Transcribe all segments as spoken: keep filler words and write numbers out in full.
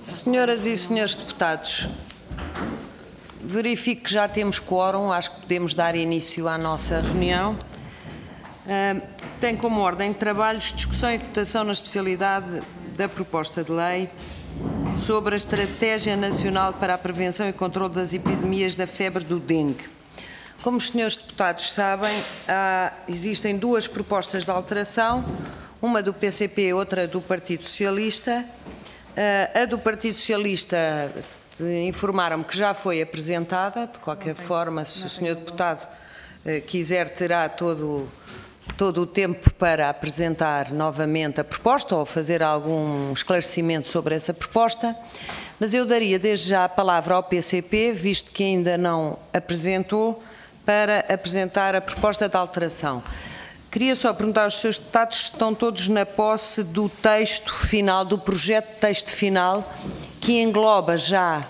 Senhoras e senhores deputados, verifico que já temos quórum, acho que podemos dar início à nossa reunião. Uh, tem como ordem de trabalhos discussão e votação na especialidade da proposta de lei sobre a Estratégia Nacional para a Prevenção e Controlo das Epidemias da Febre do Dengue. Como os senhores deputados sabem, há, existem duas propostas de alteração, uma do P C P e outra do Partido Socialista. Uh, a do Partido Socialista informaram-me que já foi apresentada, de qualquer okay. forma, se Não o senhor deputado uh, quiser, terá todo, todo o tempo para apresentar novamente a proposta ou fazer algum esclarecimento sobre essa proposta, mas eu daria desde já a palavra ao P C P, visto que ainda não apresentou, para apresentar a proposta de alteração. Queria só perguntar aos senhores deputados se estão todos na posse do texto final, do projeto de texto final, que engloba já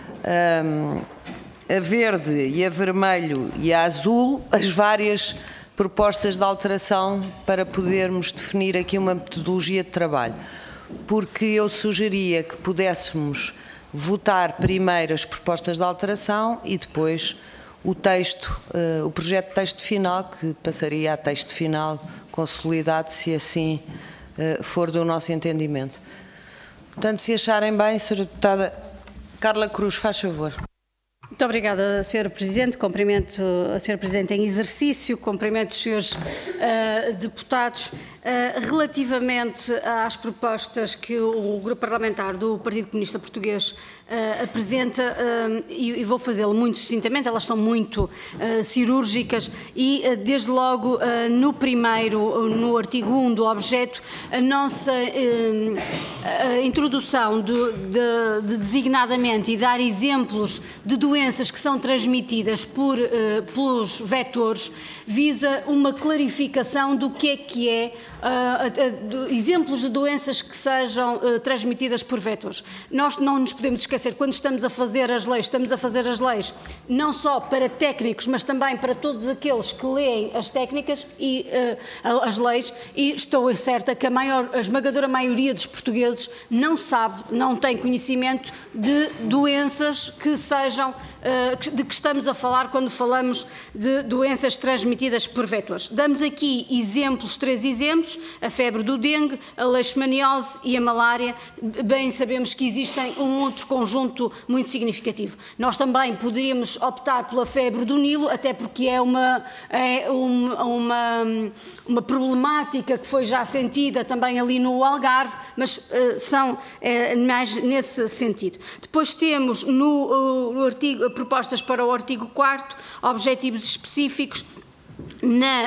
um, a verde e a vermelho e a azul, as várias propostas de alteração para podermos definir aqui uma metodologia de trabalho. Porque eu sugeria que pudéssemos votar primeiro as propostas de alteração e depois o texto, uh, o projeto de texto final, que passaria a texto final consolidado, se assim uh, for do nosso entendimento. Portanto, se acharem bem, senhora deputada Carla Cruz, faz favor. Muito obrigada, senhora Presidente. Cumprimento a senhora Presidente em exercício, cumprimento os senhores uh, deputados. Uh, relativamente às propostas que o Grupo Parlamentar do Partido Comunista Português uh, apresenta, uh, e, e vou fazê-lo muito sucintamente, elas são muito uh, cirúrgicas e, uh, desde logo, uh, no primeiro, no artigo um do objeto, a nossa uh, a introdução de, de, de designadamente e dar exemplos de doenças que são transmitidas por, uh, pelos vetores visa uma clarificação do que é que é Uh, uh, uh, exemplos de doenças que sejam uh, transmitidas por vetores. Nós não nos podemos esquecer, quando estamos a fazer as leis, estamos a fazer as leis não só para técnicos, mas também para todos aqueles que leem as técnicas e uh, as leis, e estou certa que a, maior, a esmagadora maioria dos portugueses não sabe, não tem conhecimento de doenças que sejam, uh, de que estamos a falar quando falamos de doenças transmitidas por vetores. Damos aqui exemplos, três exemplos, a febre do dengue, a leishmaniose e a malária. Bem sabemos que existem um outro conjunto muito significativo. Nós também poderíamos optar pela febre do Nilo, até porque é uma, é uma, uma, uma problemática que foi já sentida também ali no Algarve, mas uh, são uh, mais nesse sentido. Depois temos no, uh, no artigo, propostas para o artigo quarto, objetivos específicos. Na,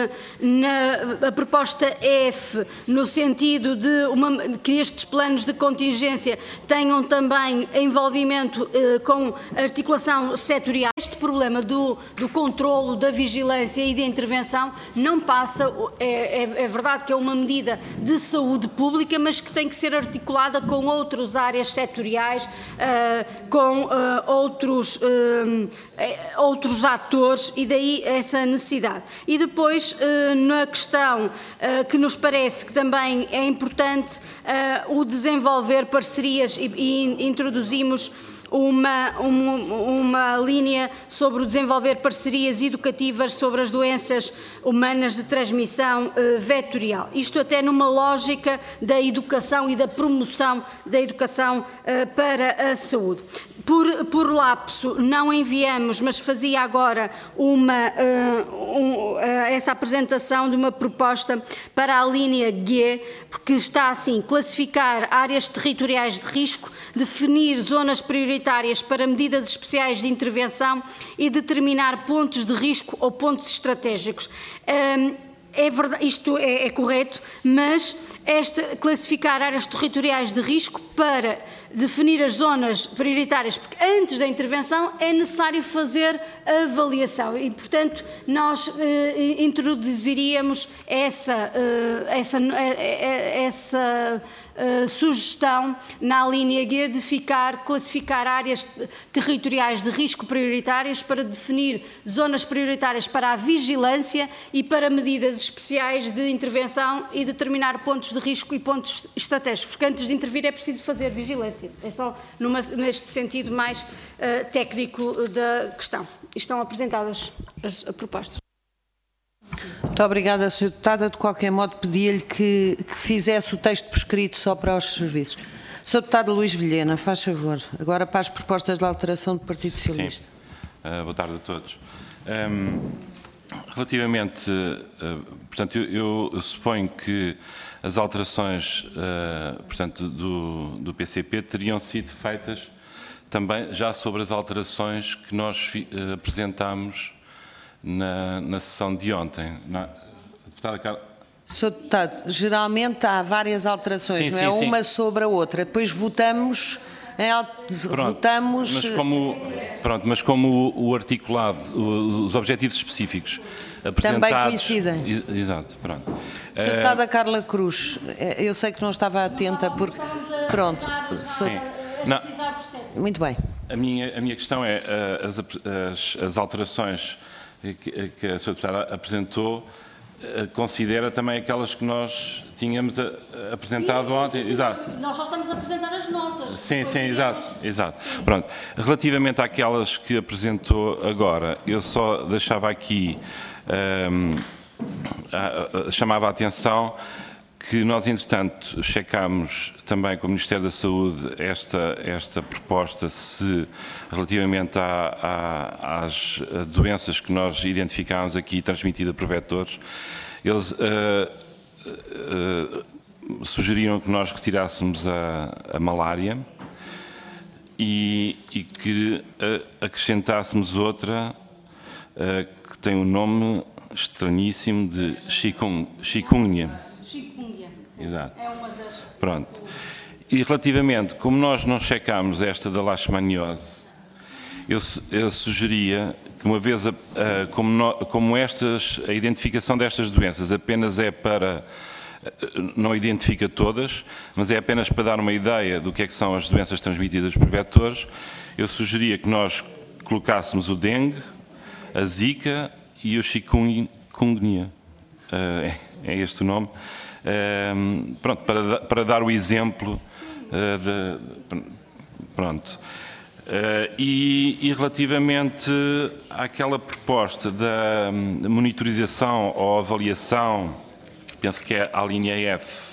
na a proposta F, no sentido de uma, que estes planos de contingência tenham também envolvimento eh, com articulação setorial. Este problema do, do controlo, da vigilância e da intervenção não passa, é, é, é verdade que é uma medida de saúde pública, mas que tem que ser articulada com outras áreas setoriais, eh, com eh, outros, eh, outros atores, e daí essa necessidade. E depois, na questão que nos parece que também é importante, o desenvolver parcerias, e introduzimos Uma, uma, uma linha sobre o desenvolver parcerias educativas sobre as doenças humanas de transmissão uh, vetorial. Isto até numa lógica da educação e da promoção da educação uh, para a saúde. Por, por lapso, não enviamos, mas fazia agora uma, uh, um, uh, essa apresentação de uma proposta para a linha G, porque está assim: classificar áreas territoriais de risco, definir zonas prioritárias para medidas especiais de intervenção e determinar pontos de risco ou pontos estratégicos. Um, É verdade, isto é, é correto, mas esta, classificar áreas territoriais de risco para definir as zonas prioritárias, porque antes da intervenção é necessário fazer a avaliação e, portanto, nós eh, introduziríamos essa, eh, essa, eh, essa Uh, sugestão na linha G de ficar, classificar áreas territoriais de risco prioritárias para definir zonas prioritárias para a vigilância e para medidas especiais de intervenção e determinar pontos de de risco e pontos estratégicos, porque antes de intervir é preciso fazer vigilância. É só numa, neste sentido mais uh, técnico da questão. Estão apresentadas as, as propostas. Muito obrigada, senhora Deputada. De qualquer modo, pedia-lhe que, que fizesse o texto por escrito só para os serviços. senhor Deputado Luís Vilhena, faz favor. Agora para as propostas de alteração do Partido Socialista. Sim. Uh, boa tarde a todos. Um, relativamente, uh, portanto, eu, eu suponho que as alterações, uh, portanto, do, do P C P teriam sido feitas também já sobre as alterações que nós uh, apresentámos Na, na sessão de ontem. Na, a deputada Carla... senhor Deputado, geralmente há várias alterações, sim, não sim, é sim. uma sobre a outra. Depois votamos, em, pronto, votamos... Mas como, pronto, mas como o, o articulado, o, os objetivos específicos apresentados... Também coincidem. Exato, pronto. senhora Deputada Carla Cruz, eu sei que não estava atenta porque... Pronto. Sim. Não. Muito bem. A minha, a minha questão é as, as, as alterações que, que a senhora Deputada apresentou, considera também aquelas que nós tínhamos a, a apresentado sim, ontem. Sim, sim, exato. Nós só estamos a apresentar as nossas. Sim, sim, exato, exato. Pronto. Relativamente àquelas que apresentou agora, eu só deixava aqui, um, a, a, chamava a atenção que nós, entretanto, checámos também com o Ministério da Saúde esta, esta proposta, se relativamente à, à, às doenças que nós identificámos aqui, transmitidas por vetores, eles uh, uh, sugeriram que nós retirássemos a, a malária e, e que uh, acrescentássemos outra uh, que tem um nome estranhíssimo de chikungunya. Chikungunya. Exato. É uma das... Pronto. E relativamente, como nós não checámos esta da leishmaniose, eu, eu sugeria que uma vez, a, a, como, no, como estas, a identificação destas doenças apenas é para, não identifica todas, mas é apenas para dar uma ideia do que é que são as doenças transmitidas por vetores, eu sugeria que nós colocássemos o dengue, a zika e o chikungunya. Uh, é, é este o nome. Uh, pronto, para, para dar o exemplo uh, de, pronto. Uh, e, e relativamente àquela proposta da monitorização ou avaliação, penso que é a linha F,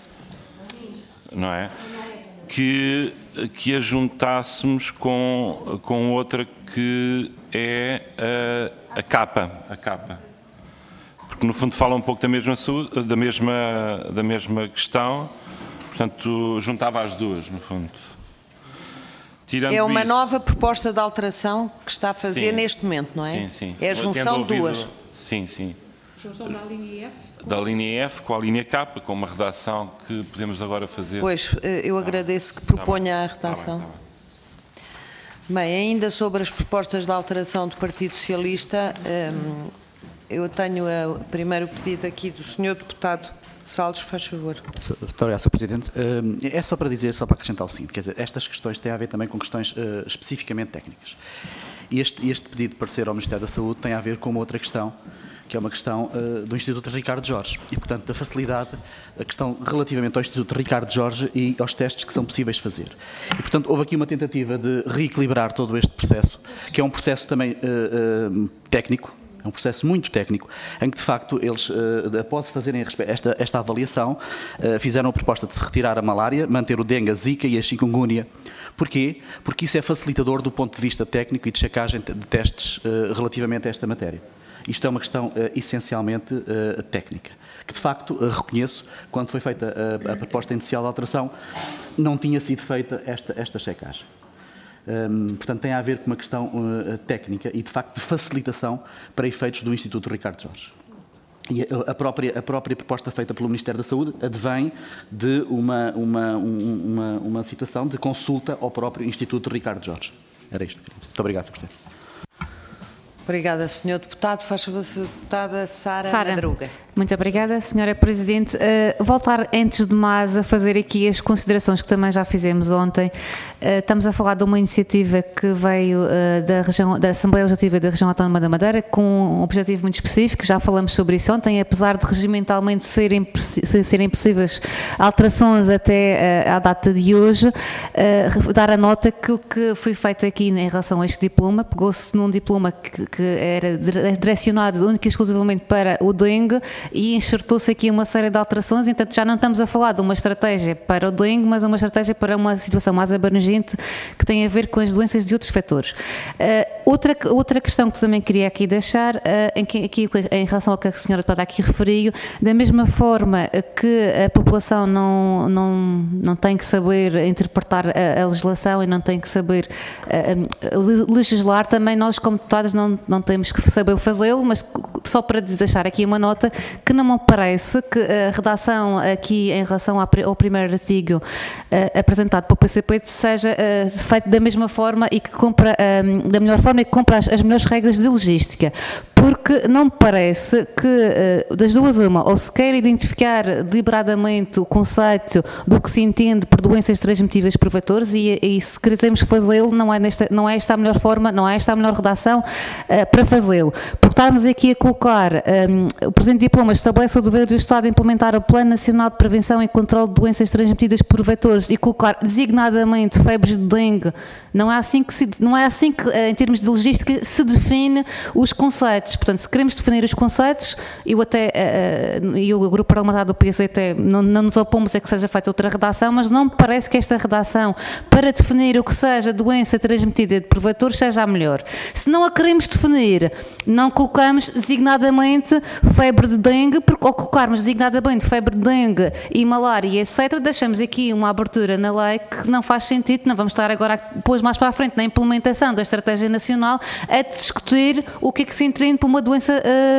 não é? Que, que a juntássemos com, com outra que é a, a capa, a capa. Porque no fundo fala um pouco da mesma, saúde, da mesma, da mesma questão, portanto juntava as duas, no fundo. Tirando é uma isso, nova proposta de alteração que está a fazer sim, neste momento, não é? Sim, sim. É a junção de duas. Sim, sim. Junção da linha F? Da linha F com a linha K, com uma redação que podemos agora fazer. Pois, eu agradeço que proponha a redação. Tá bem, tá bem. Bem, ainda sobre as propostas de alteração do Partido Socialista, hum, eu tenho o primeiro pedido aqui do senhor Deputado Salles, faz favor. Muito obrigado, senhor Presidente. É só para dizer, só para acrescentar o seguinte, quer dizer, estas questões têm a ver também com questões uh, especificamente técnicas. E este, este pedido de parecer ao Ministério da Saúde tem a ver com uma outra questão, que é uma questão uh, do Instituto Ricardo Jorge e, portanto, da facilidade, a questão relativamente ao Instituto Ricardo Jorge e aos testes que são possíveis de fazer. E, portanto, houve aqui uma tentativa de reequilibrar todo este processo, que é um processo também uh, uh, técnico, é um processo muito técnico, em que, de facto, eles, após fazerem esta, esta avaliação, fizeram a proposta de se retirar a malária, manter o dengue, a zika e a chikungunya. Porquê? Porque isso é facilitador do ponto de vista técnico e de checagem de testes relativamente a esta matéria. Isto é uma questão essencialmente técnica, que, de facto, reconheço, quando foi feita a, a proposta inicial de alteração, não tinha sido feita esta, esta checagem. Um, portanto, tem a ver com uma questão uh, técnica e, de facto, de facilitação para efeitos do Instituto Ricardo Jorge. E a, a, própria, a própria proposta feita pelo Ministério da Saúde advém de uma, uma, uma, uma situação de consulta ao próprio Instituto Ricardo Jorge. Era isto que queria dizer. Muito obrigado, senhor Presidente. Obrigada, senhor Deputado. Faz favor, senhora Deputada Sara Madruga. Muito obrigada, senhora Presidente. Uh, voltar, antes de mais, a fazer aqui as considerações que também já fizemos ontem. Uh, estamos a falar de uma iniciativa que veio uh, da, região, da Assembleia Legislativa da Região Autónoma da Madeira, com um objetivo muito específico, já falamos sobre isso ontem, apesar de regimentalmente serem, serem possíveis alterações até uh, à data de hoje, uh, dar a nota que o que foi feito aqui em relação a este diploma, pegou-se num diploma que, que era direcionado única e exclusivamente para o dengue, e enxertou-se aqui uma série de alterações, então já não estamos a falar de uma estratégia para o dengue, mas uma estratégia para uma situação mais abrangente que tem a ver com as doenças de outros fatores. Uh, outra, outra questão que também queria aqui deixar, uh, em, que, aqui, em relação ao que a senhora deputada aqui referiu, da mesma forma que a população não, não, não tem que saber interpretar a, a legislação e não tem que saber uh, legislar, também nós como deputados não, não temos que saber fazê-lo, mas só para deixar aqui uma nota, que não me parece que a redação aqui em relação ao primeiro artigo uh, apresentado pelo P C P seja uh, feito da mesma forma e que cumpra, um, da melhor forma e que cumpra as, as melhores regras de logística. Porque não me parece que, uh, das duas uma, ou se quer identificar deliberadamente o conceito do que se entende por doenças transmissíveis por vetores e, e se queremos fazê-lo, não é, nesta, não é esta a melhor forma, não é esta a melhor redação uh, para fazê-lo. Porque estarmos aqui a colocar, um, o presente diploma estabelece o dever do Estado de implementar o Plano Nacional de Prevenção e Controle de Doenças Transmitidas por Vetores e colocar designadamente febres de dengue, não é assim que, se, não é assim que em termos de logística, se define os conceitos. Portanto, se queremos definir os conceitos, eu até, uh, e o grupo parlamentar do P S até não, não nos opomos a que seja feita outra redação, mas não me parece que esta redação, para definir o que seja doença transmitida por vetores, seja a melhor. Se não a queremos definir, não colocamos designadamente febre de dengue, porque ao colocarmos designadamente febre de dengue e malária, etcétera, deixamos aqui uma abertura na lei que não faz sentido, não vamos estar agora, depois mais para a frente, na implementação da Estratégia Nacional, a discutir o que é que se entende por uma doença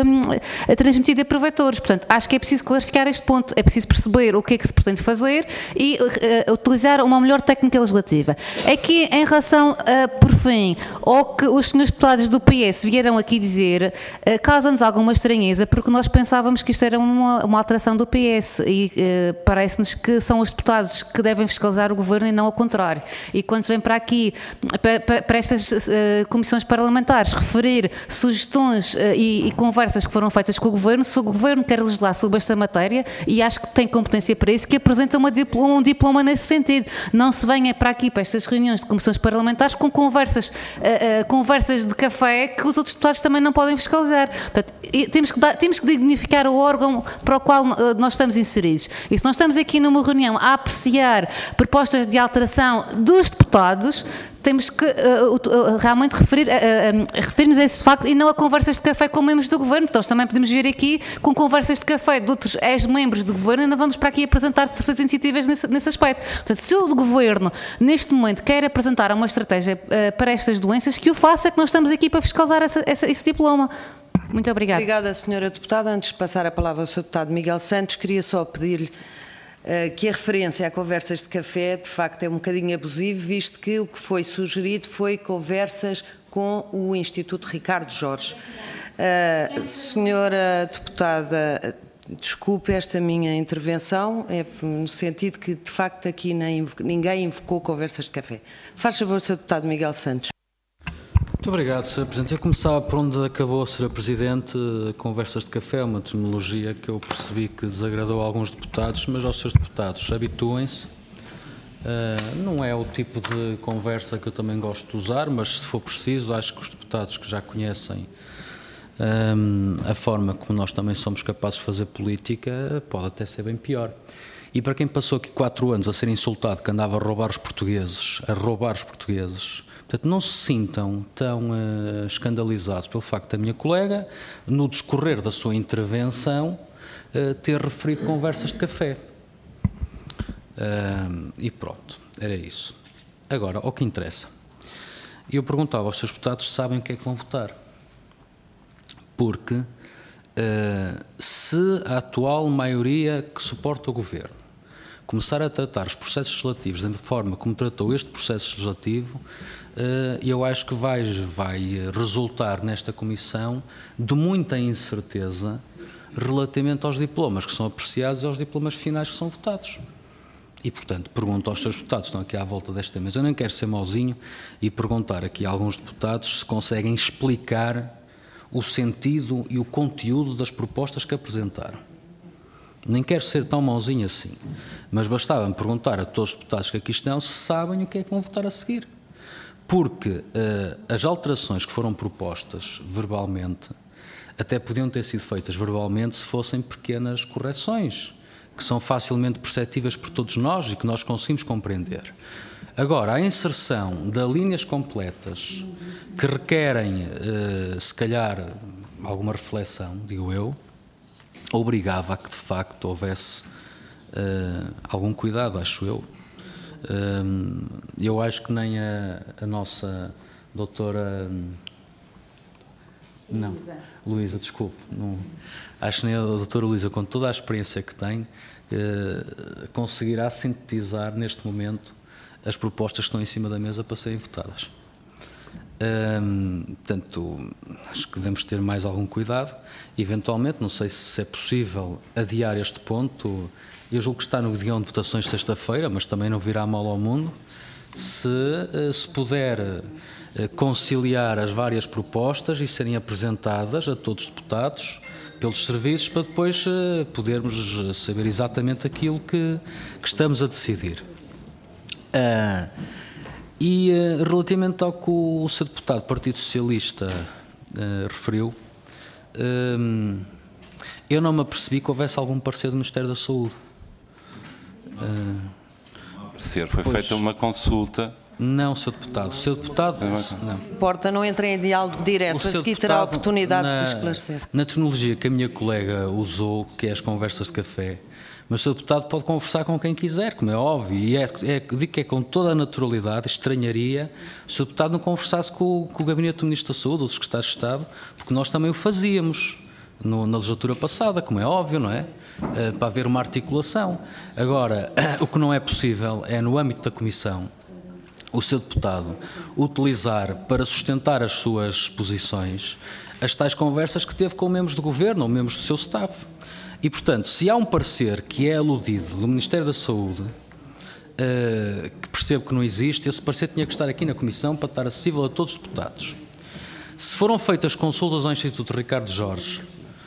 uh, transmitida por vetores. Portanto, acho que é preciso clarificar este ponto, é preciso perceber o que é que se pretende fazer e uh, utilizar uma melhor técnica legislativa. Aqui, em relação, uh, por fim, ao que os senhores deputados do P S vieram aqui dizer, uh, causa-nos alguma estranheza, porque nós pensávamos que isto era uma, uma alteração do P S e uh, parece-nos que são os deputados que devem fiscalizar o governo e não ao contrário. E quando se vem para aqui, para, para estas uh, comissões parlamentares, referir sugestões uh, e, e conversas que foram feitas com o governo, se o governo quer legislar sobre esta matéria, e acho que tem competência para isso, que apresenta uma diploma, um diploma nesse sentido. Não se venha para aqui, para estas reuniões de comissões parlamentares, com conversas, uh, uh, conversas de café que os outros deputados também não podem fiscalizar. Portanto, temos que, dar, temos que dignificar o órgão para o qual uh, nós estamos inseridos. E se nós estamos aqui numa reunião a apreciar propostas de alteração dos deputados, temos que uh, uh, realmente referir, uh, uh, referir-nos a esse facto e não a conversas de café com membros do governo. Então, também podemos vir aqui com conversas de café de outros ex-membros do governo e não vamos para aqui apresentar terceiras iniciativas nesse, nesse aspecto. Portanto, se o governo, neste momento, quer apresentar uma estratégia uh, para estas doenças, que o faça, que nós estamos aqui para fiscalizar essa, essa, esse diploma. Muito obrigada. Obrigada, senhora deputada. Antes de passar a palavra ao senhor deputado Miguel Santos, queria só pedir-lhe que a referência a conversas de café, de facto, é um bocadinho abusivo, visto que o que foi sugerido foi conversas com o Instituto Ricardo Jorge. Uh, senhora deputada, desculpe esta minha intervenção, é no sentido que, de facto, aqui nem, ninguém invocou conversas de café. Faz favor, senhor deputado Miguel Santos. Muito obrigado, senhor Presidente. Eu começava por onde acabou, senhor Presidente, conversas de café, uma terminologia que eu percebi que desagradou a alguns deputados, mas aos seus deputados habituem-se. Uh, não é o tipo de conversa que eu também gosto de usar, mas se for preciso, acho que os deputados que já conhecem um, a forma como nós também somos capazes de fazer política, pode até ser bem pior. E para quem passou aqui quatro anos a ser insultado que andava a roubar os portugueses, a roubar os portugueses, portanto, não se sintam tão uh, escandalizados pelo facto da minha colega, no discorrer da sua intervenção, uh, ter referido conversas de café. Uh, e pronto, era isso. Agora, ao que interessa. Eu perguntava aos seus deputados se sabem o que é que vão votar. Porque uh, se a atual maioria que suporta o governo começar a tratar os processos legislativos da forma como tratou este processo legislativo, eu acho que vai, vai resultar nesta comissão de muita incerteza relativamente aos diplomas que são apreciados e aos diplomas finais que são votados. E, portanto, pergunto aos seus deputados, estão aqui à volta desta mesa, eu não quero ser mauzinho e perguntar aqui a alguns deputados se conseguem explicar o sentido e o conteúdo das propostas que apresentaram. Nem quero ser tão mauzinho assim, mas bastava-me perguntar a todos os deputados que aqui estão se sabem o que é que vão votar a seguir. Porque uh, as alterações que foram propostas verbalmente até podiam ter sido feitas verbalmente se fossem pequenas correções, que são facilmente perceptíveis por todos nós e que nós conseguimos compreender. Agora, a inserção de linhas completas que requerem, uh, se calhar, alguma reflexão, digo eu, obrigava a que, de facto, houvesse uh, algum cuidado, acho eu. Uh, eu acho que nem a, a nossa doutora... Não, Luísa, desculpe. Não, acho que nem a doutora Luísa, com toda a experiência que tem, uh, conseguirá sintetizar, neste momento, as propostas que estão em cima da mesa para serem votadas. Hum, portanto, acho que devemos ter mais algum cuidado. Eventualmente, não sei se é possível adiar este ponto. Eu julgo que está no guião de votações de sexta-feira, mas também não virá mal ao mundo. Se, se puder conciliar as várias propostas e serem apresentadas a todos os deputados pelos serviços, para depois podermos saber exatamente aquilo que, que estamos a decidir. Uh, e uh, relativamente ao que o, o seu deputado do Partido Socialista uh, referiu, uh, eu não me apercebi que houvesse algum parecer do Ministério da Saúde. Uh, parecer, foi pois, feita uma consulta. Não, senhor deputado. O seu deputado... Não. Porta não entra em diálogo direto, a seguir terá a oportunidade na, de esclarecer. Na terminologia que a minha colega usou, que é as conversas de café, mas o seu deputado pode conversar com quem quiser, como é óbvio, e é, é, digo que é com toda a naturalidade, estranharia se o seu deputado não conversasse com, com o Gabinete do Ministro da Saúde ou dos Secretários de Estado, porque nós também o fazíamos no, na legislatura passada, como é óbvio, não é? Uh, para haver uma articulação. Agora, o que não é possível é, no âmbito da Comissão, o seu deputado utilizar para sustentar as suas posições as tais conversas que teve com membros do Governo ou membros do seu staff. E, portanto, se há um parecer que é aludido do Ministério da Saúde, uh, que percebo que não existe, esse parecer tinha que estar aqui na Comissão para estar acessível a todos os deputados. Se foram feitas consultas ao Instituto Ricardo Jorge,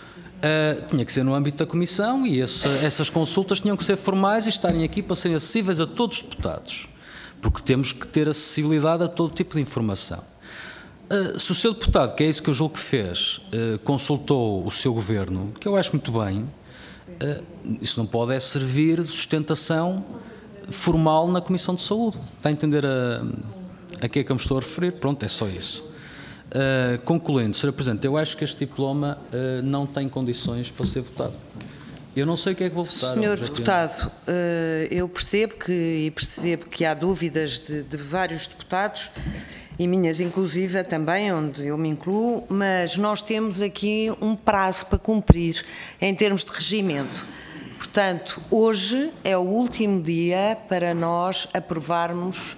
uh, tinha que ser no âmbito da Comissão e esse, essas consultas tinham que ser formais e estarem aqui para serem acessíveis a todos os deputados, porque temos que ter acessibilidade a todo tipo de informação. Uh, se o seu deputado, que é isso que eu julgo que fez, uh, consultou o seu governo, que eu acho muito bem, uh, isso não pode é servir de sustentação formal na Comissão de Saúde. Está a entender a, a que é que eu me estou a referir? Pronto, é só isso. Uh, concluindo, senhor Presidente, eu acho que este diploma uh, não tem condições para ser votado. Eu não sei o que é que vou votar. Senhor Deputado, uh, eu percebo que, e percebo que há dúvidas de, de vários deputados, e minhas inclusive também, onde eu me incluo, mas nós temos aqui um prazo para cumprir em termos de regimento. Portanto, hoje é o último dia para nós aprovarmos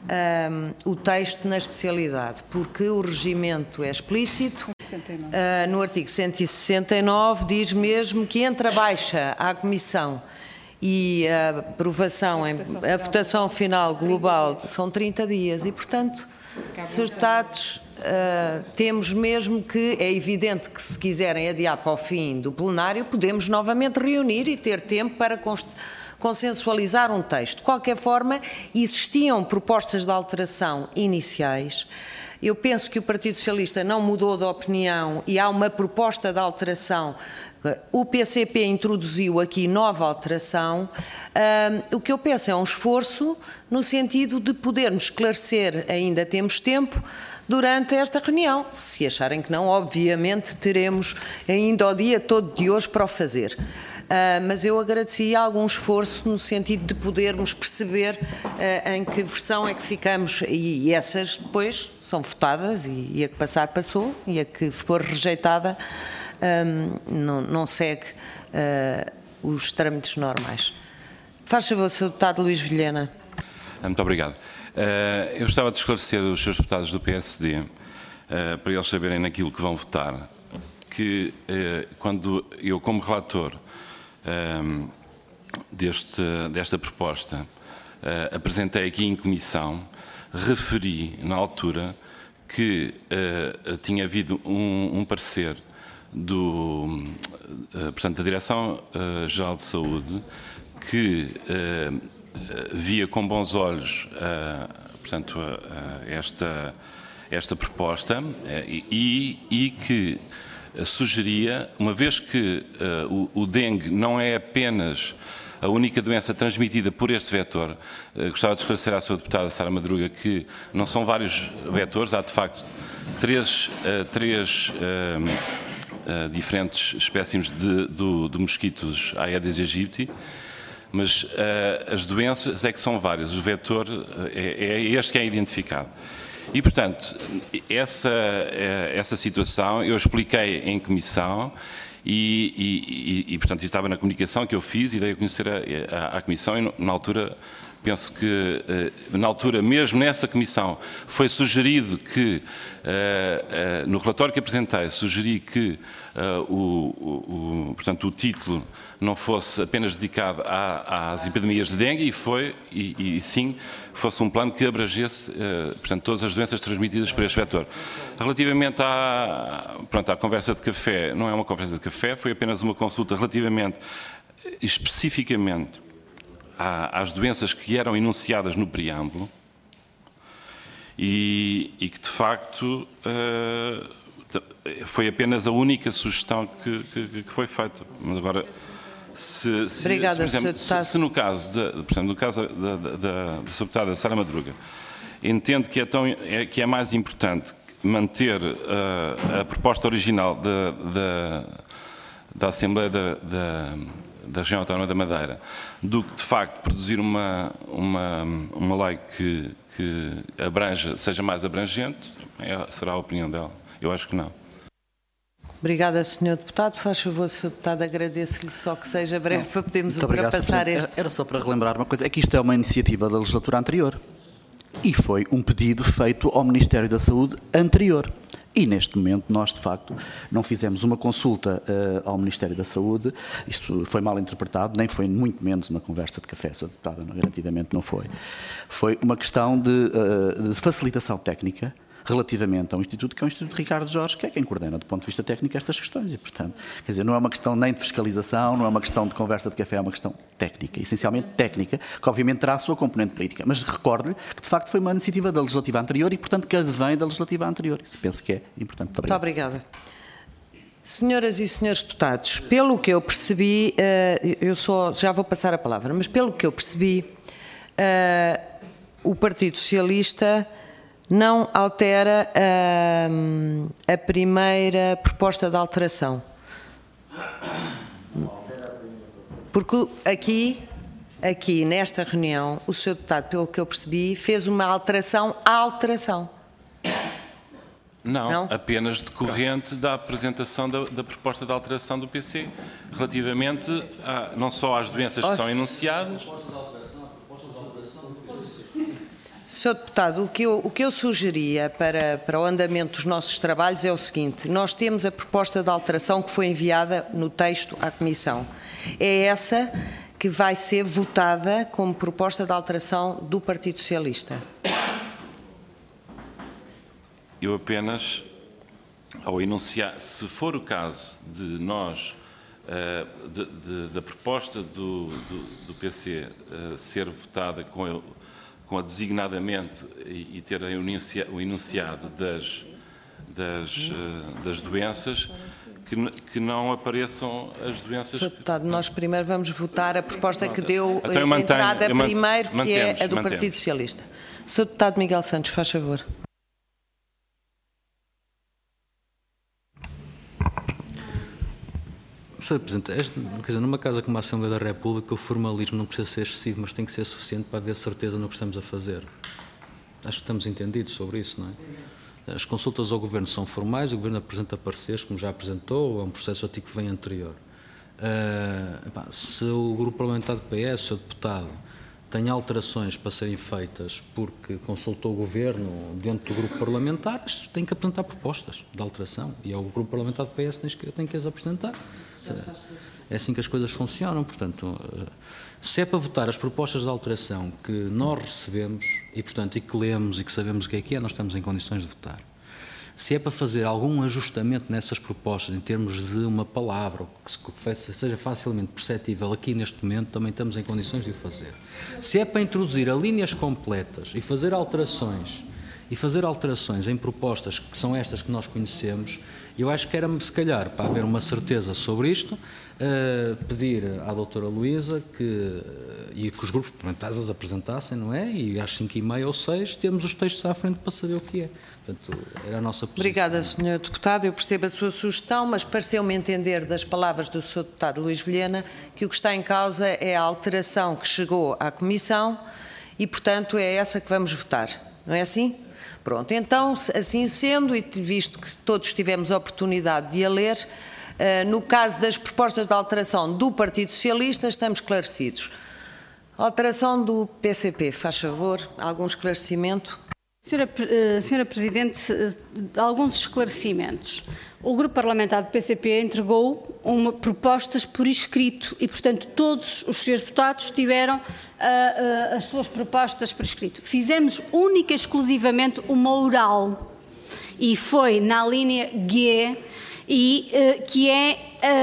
um, o texto na especialidade, porque o regimento é explícito. Uh, no artigo cento e sessenta e nove diz mesmo que entre a baixa à Comissão e a aprovação, em, a votação final global são trinta dias e, portanto, senhores deputados, uh, temos mesmo que, é evidente que se quiserem adiar para o fim do plenário, podemos novamente reunir e ter tempo para consensualizar um texto. De qualquer forma, existiam propostas de alteração iniciais. Eu penso que o Partido Socialista não mudou de opinião e há uma proposta de alteração. O P C P introduziu aqui nova alteração. Um, o que eu penso é um esforço no sentido de podermos esclarecer, ainda temos tempo, durante esta reunião. Se acharem que não, obviamente teremos ainda o dia todo de hoje para o fazer. Uh, mas eu agradeci algum esforço no sentido de podermos perceber uh, em que versão é que ficamos e, e essas depois são votadas e, e a que passar passou e a que for rejeitada um, não, não segue uh, os trâmites normais. Faz favor, senhor Deputado Luís Vilhena. Muito obrigado. Uh, eu gostava de esclarecer os seus deputados do P S D uh, para eles saberem naquilo que vão votar, que, quando eu, como relator deste, desta proposta, apresentei aqui em comissão, referi, na altura, que tinha havido um, um parecer do, portanto, da Direção-Geral de Saúde, que via com bons olhos, portanto, esta, esta proposta e, e que sugeria, uma vez que uh, o, o dengue não é apenas a única doença transmitida por este vetor, uh, gostava de esclarecer à sua deputada Sara Madruga que não são vários vetores, há de facto três, uh, três uh, uh, diferentes espécimes de, do, de mosquitos Aedes aegypti, mas uh, as doenças é que são várias, o vetor uh, é, é este que é identificado. E, portanto, essa, essa situação eu expliquei em comissão e, e, e portanto, estava na comunicação que eu fiz e dei a conhecer à comissão e, na altura, penso que, na altura, mesmo nessa comissão, foi sugerido que, no relatório que apresentei, sugeri que o, o, portanto, o título não fosse apenas dedicado às epidemias de dengue e foi, e, e sim, fosse um plano que abrangesse, portanto, todas as doenças transmitidas por este vetor. Relativamente à, pronto, à conversa de café, não é uma conversa de café, foi apenas uma consulta relativamente, especificamente, às doenças que eram enunciadas no preâmbulo e, e que, de facto, foi apenas a única sugestão que, que, que foi feita. Mas agora, se, se, Obrigada, se, por exemplo, se, se no caso, de, portanto, no caso da, da, da, da sua deputada Sara Madruga, entende que é, tão, é, que é mais importante manter uh, a proposta original da, da, da Assembleia da, da, da Região Autónoma da Madeira do que, de facto, produzir uma, uma, uma lei que, que abranja, seja mais abrangente, é, será a opinião dela. Eu acho que não. Obrigada, senhor Deputado. Faz favor, senhor Deputado, agradeço-lhe só que seja breve não, para podermos ultrapassar este... Era só para relembrar uma coisa, é que isto é uma iniciativa da legislatura anterior e foi um pedido feito ao Ministério da Saúde anterior. E, neste momento, nós, de facto, não fizemos uma consulta uh, ao Ministério da Saúde, isto foi mal interpretado, nem foi muito menos uma conversa de café, senhor Deputado, não, garantidamente não foi. Foi uma questão de, uh, de facilitação técnica relativamente a um instituto que é o Instituto Ricardo Jorge, que é quem coordena do ponto de vista técnico estas questões e, portanto, quer dizer, não é uma questão nem de fiscalização, não é uma questão de conversa de café, é uma questão técnica, essencialmente técnica, que obviamente terá a sua componente política, mas recordo-lhe que de facto foi uma iniciativa da legislativa anterior e, portanto, que advém da legislativa anterior. Isso penso que é importante. Muito obrigado. Muito obrigada. Senhoras e senhores deputados, pelo que eu percebi, eu só já vou passar a palavra, mas pelo que eu percebi, o Partido Socialista não altera a, a primeira proposta de alteração. Porque aqui, aqui, nesta reunião, o senhor Deputado, pelo que eu percebi, fez uma alteração à alteração. Não, não? apenas decorrente da apresentação da, da proposta de alteração do P C, relativamente a, não só às doenças que são enunciadas... senhor Deputado, o que eu, o que eu sugeria para, para o andamento dos nossos trabalhos é o seguinte: nós temos a proposta de alteração que foi enviada no texto à Comissão. É essa que vai ser votada como proposta de alteração do Partido Socialista. Eu apenas, ao enunciar, se for o caso de nós, uh, de, de, da proposta do, do, do P C uh, ser votada com ele, com a designadamente e, e ter o enunciado das, das, das doenças, que, que não apareçam as doenças... senhor Deputado, nós primeiro vamos votar a proposta que deu então a mantenho, entrada primeiro, que mantemos, é a do mantemos. Partido Socialista. senhor Deputado Miguel Santos, faz favor. senhor Presidente, este, quer dizer, numa casa como a Assembleia da República, o formalismo não precisa ser excessivo, mas tem que ser suficiente para haver certeza no que estamos a fazer. Acho que estamos entendidos sobre isso, não é? As consultas ao Governo são formais, o Governo apresenta pareceres, como já apresentou, é um processo que vem anterior. Uh, epá, se o Grupo Parlamentar do P S, o seu deputado, tem alterações para serem feitas porque consultou o Governo dentro do grupo parlamentar, tem que apresentar propostas de alteração. E é o grupo parlamentar do P S que tem que as apresentar. É assim que as coisas funcionam. Portanto, se é para votar as propostas de alteração que nós recebemos e, portanto, e que lemos e que sabemos o que é que é, nós estamos em condições de votar. Se é para fazer algum ajustamento nessas propostas, em termos de uma palavra, que seja facilmente perceptível aqui neste momento, também estamos em condições de o fazer. Se é para introduzir a linhas completas e fazer alterações, e fazer alterações em propostas que são estas que nós conhecemos, eu acho que era, se calhar, para haver uma certeza sobre isto, uh, pedir à doutora Luísa que, e que os grupos parlamentares as apresentassem, não é? E às cinco e meia ou seis temos os textos à frente para saber o que é. Portanto, era a nossa posição. Obrigada, senhor Deputado. Eu percebo a sua sugestão, mas pareceu-me entender das palavras do senhor Deputado Luís Vilhena que o que está em causa é a alteração que chegou à Comissão e, portanto, é essa que vamos votar. Não é assim? Pronto, então, assim sendo, e visto que todos tivemos a oportunidade de a ler, no caso das propostas de alteração do Partido Socialista, estamos esclarecidos. Alteração do P C P, faz favor, algum esclarecimento? Senhora, senhora Presidente, alguns esclarecimentos. O Grupo Parlamentar do P C P entregou uma, propostas por escrito e, portanto, todos os senhores deputados tiveram uh, uh, as suas propostas por escrito. Fizemos única e exclusivamente uma oral e foi na linha G, e, uh, que é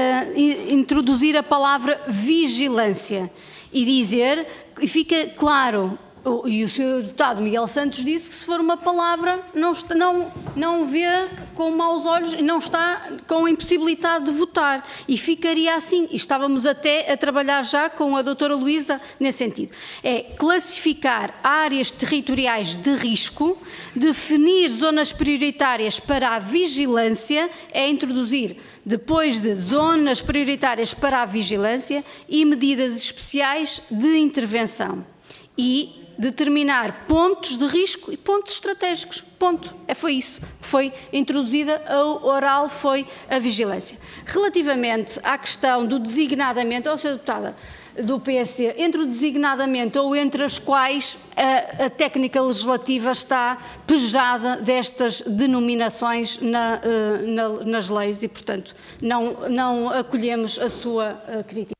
uh, introduzir a palavra vigilância e dizer, e fica claro. E o senhor deputado Miguel Santos disse que se for uma palavra não, está, não, não vê com maus olhos, não está com a impossibilidade de votar. E ficaria assim. E estávamos até a trabalhar já com a doutora Luísa nesse sentido. É classificar áreas territoriais de risco, definir zonas prioritárias para a vigilância, é introduzir depois de zonas prioritárias para a vigilância e medidas especiais de intervenção. E determinar pontos de risco e pontos estratégicos. Ponto. É, foi isso que foi introduzida, a oral foi a vigilância. Relativamente à questão do designadamente, ou seja, deputada do P S D, entre o designadamente ou entre as quais a, a técnica legislativa está pejada destas denominações na, na, nas leis e, portanto, não, não acolhemos a sua a crítica.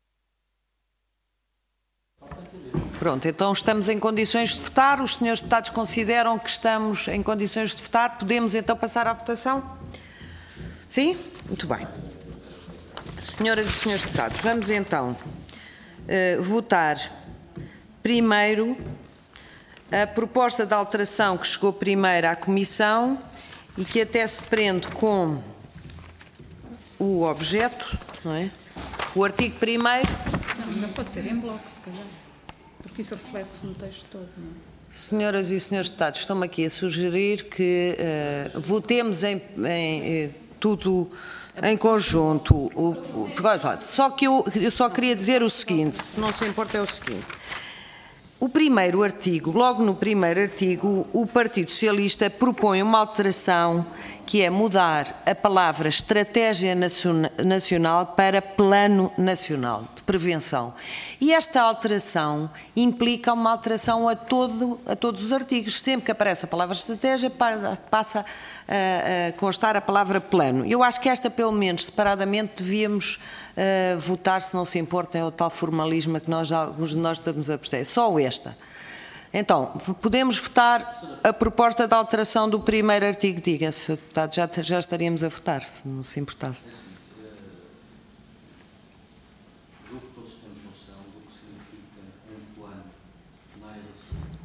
Pronto, então estamos em condições de votar. Os senhores deputados consideram que estamos em condições de votar. Podemos então passar à votação? Sim? Muito bem. Senhoras e senhores deputados, vamos então uh, votar primeiro a proposta de alteração que chegou primeiro à Comissão e que até se prende com o objeto, não é? O artigo primeiro. Não, pode ser em bloco, se calhar. Porque isso reflete-se no texto todo, não é? Senhoras e senhores deputados, estão-me aqui a sugerir que uh, votemos em, em, em tudo em conjunto. O, o, só que eu, eu só queria dizer o seguinte, se não se importa é o seguinte. O primeiro artigo, logo no primeiro artigo, o Partido Socialista propõe uma alteração que é mudar a palavra Estratégia Nacional para Plano Nacional de Prevenção. E esta alteração implica uma alteração a, todo, a todos os artigos. Sempre que aparece a palavra estratégia, passa a, a constar a palavra plano. Eu acho que esta, pelo menos, separadamente, devíamos uh, votar, se não se importa, é o tal formalismo que nós, alguns de nós estamos a perceber. Só esta. Então, podemos votar a proposta de alteração do primeiro artigo, diga, senhor Deputado, já, já estaríamos a votar, se não se importasse. Julgo que todos temos noção do que significa um plano na área da saúde.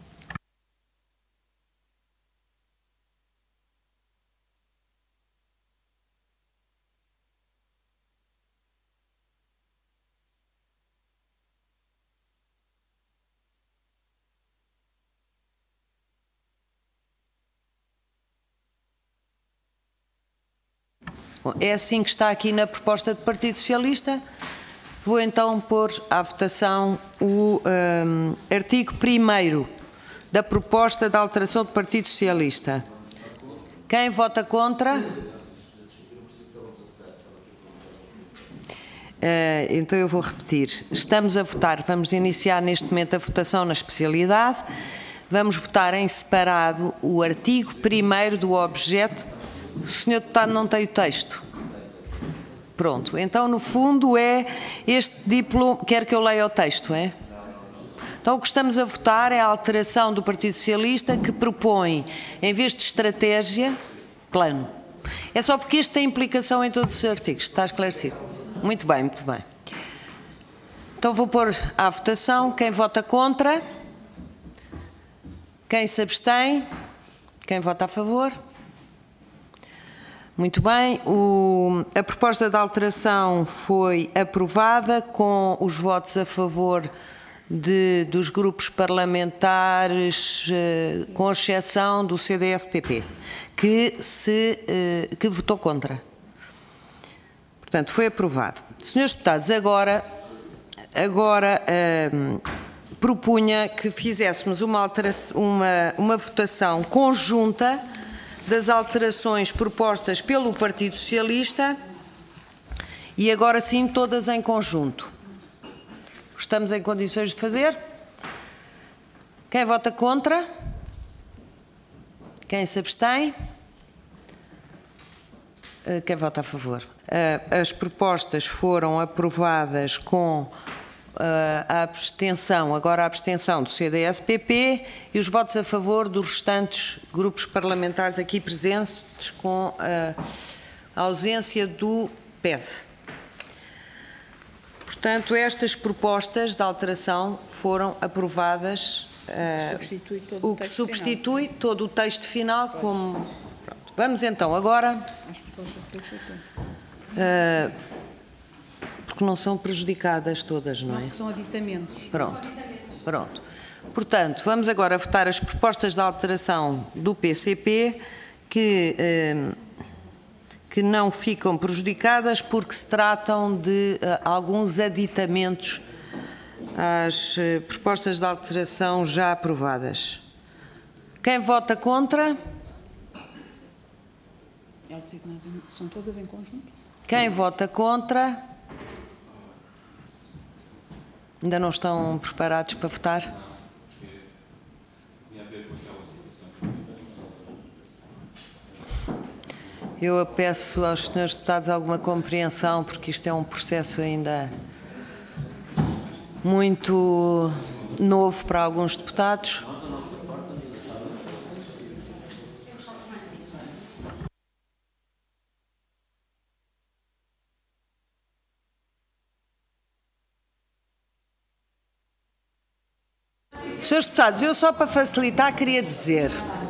Bom, é assim que está aqui na proposta do Partido Socialista. Vou então pôr à votação o um, artigo primeiro da proposta de alteração do Partido Socialista. Quem vota contra? Uh, então eu vou repetir. Estamos a votar, vamos iniciar neste momento a votação na especialidade. Vamos votar em separado o artigo primeiro do objeto. O senhor Deputado não tem o texto? Pronto. Então, no fundo, é este diploma... Quer que eu leia o texto, é? Então, o que estamos a votar é a alteração do Partido Socialista que propõe, em vez de estratégia, plano. É só porque este tem implicação em todos os artigos. Está esclarecido? Muito bem, muito bem. Então vou pôr à votação. Quem vota contra? Quem se abstém? Quem vota a favor? Muito bem. O, a proposta de alteração foi aprovada com os votos a favor de, dos grupos parlamentares, eh, com exceção do C D S P P, que, se, eh, que votou contra. Portanto, foi aprovado. Senhores deputados, agora, agora hum, propunha que fizéssemos uma, alteração, uma, uma votação conjunta das alterações propostas pelo Partido Socialista e agora sim todas em conjunto. Estamos em condições de fazer? Quem vota contra? Quem se abstém? Quem vota a favor? As propostas foram aprovadas com a abstenção, agora a abstenção do C D S P P e os votos a favor dos restantes grupos parlamentares aqui presentes, com a ausência do P E V. Portanto, estas propostas de alteração foram aprovadas, Substitui todo o o que texto substitui todo o texto final como... Pronto. Vamos então agora... Uh, porque não são prejudicadas todas, não é? Não, que são aditamentos. Pronto, pronto. Portanto, vamos agora votar as propostas de alteração do P C P que, uh, que não ficam prejudicadas porque se tratam de uh, alguns aditamentos às uh, propostas de alteração já aprovadas. Quem vota contra? São todas em conjunto? Quem vota contra? Ainda não estão preparados para votar? Eu peço aos senhores deputados alguma compreensão, porque isto é um processo ainda muito novo para alguns deputados. Senhores deputados, eu só para facilitar queria dizer,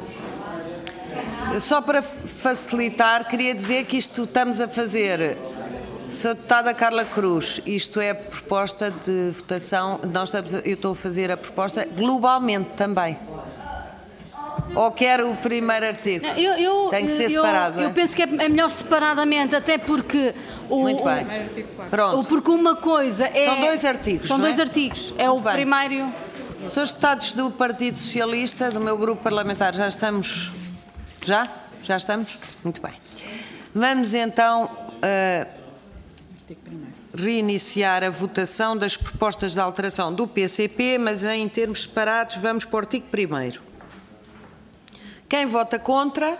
só para facilitar queria dizer que isto estamos a fazer, senhora Deputada Carla Cruz, isto é proposta de votação, nós estamos, eu estou a fazer a proposta globalmente também. Ou quer o primeiro artigo? Não, eu, eu, Tem que ser eu, separado. Eu, é? eu penso que é melhor separadamente, até porque... O, Muito bem. O, Pronto. porque uma coisa é... São dois artigos, São não dois é? artigos. É Muito o bem. primeiro... Senhores deputados do Partido Socialista, do meu grupo parlamentar, já estamos? Já? Já estamos? Muito bem. Vamos então uh, reiniciar a votação das propostas de alteração do P C P, mas em termos separados vamos para o artigo primeiro. Quem vota contra?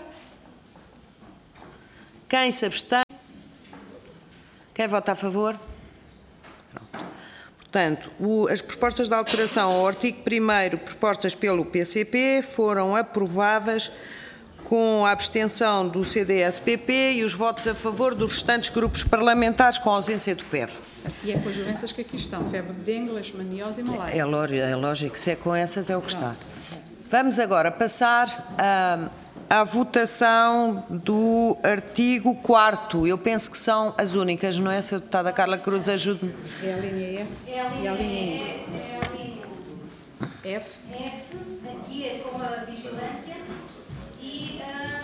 Quem se abstém? Quem vota a favor? Pronto. Portanto, o, as propostas de alteração ao artigo primeiro propostas pelo P C P foram aprovadas com a abstenção do C D S P P e os votos a favor dos restantes grupos parlamentares com a ausência do P E V. E é com as doenças que aqui estão, febre de dengue, leishmaniose e malária. É, lógico, é lógico, se é com essas é o que está. Vamos agora passar a, à votação do artigo quarto. Eu penso que são as únicas, não é, senhora Deputada Carla Cruz? Ajude-me. É a linha F e a linha E. F. F, aqui é com a vigilância e,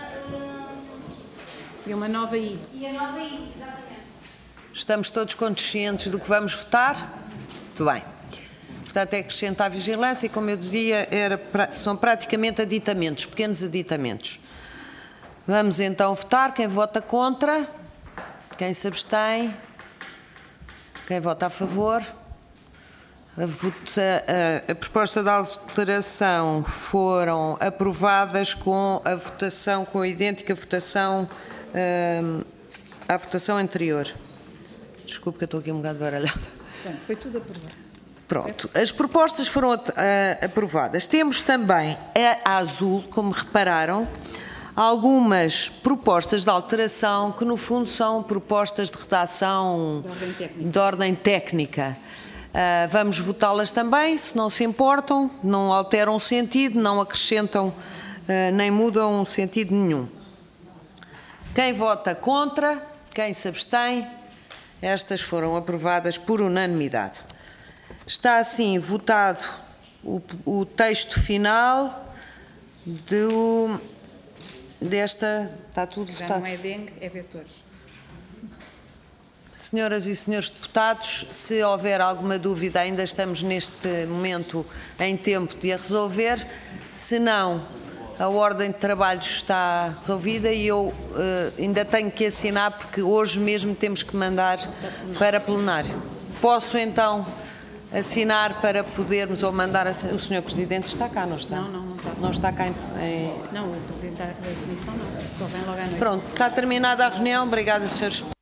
E uma nova I. e a nova I, exatamente. Estamos todos conscientes do que vamos votar? Muito bem. Portanto, é acrescentar a vigilância e, como eu dizia, era, são praticamente aditamentos, pequenos aditamentos. Vamos então votar. Quem vota contra? Quem se abstém? Quem vota a favor? A, vota, a, a proposta de alteração foram aprovadas com a votação, com a idêntica votação hum, à votação anterior. Desculpe que eu estou aqui um bocado baralhada. Bom, foi tudo aprovado. Pronto, as propostas foram uh, aprovadas. Temos também a azul, como repararam, algumas propostas de alteração que, no fundo, são propostas de redação De ordem técnica. de ordem técnica. Uh, vamos votá-las também, se não se importam, não alteram o sentido, não acrescentam uh, nem mudam sentido nenhum. Quem vota contra, quem se abstém, estas foram aprovadas por unanimidade. Está assim votado o, o texto final do, desta... Está tudo Já votado. não é dengue, é vetores. Senhoras e senhores deputados, se houver alguma dúvida, ainda estamos neste momento em tempo de a resolver. Se não, a ordem de trabalho está resolvida e eu uh, ainda tenho que assinar porque hoje mesmo temos que mandar para plenário. Posso então assinar para podermos, ou mandar a, o senhor Presidente está cá, não está? Não, não, não está. Não está cá em... em... Não, o Presidente da Comissão não. Só vem logo à noite. Pronto, está terminada a reunião. Obrigada, senhores.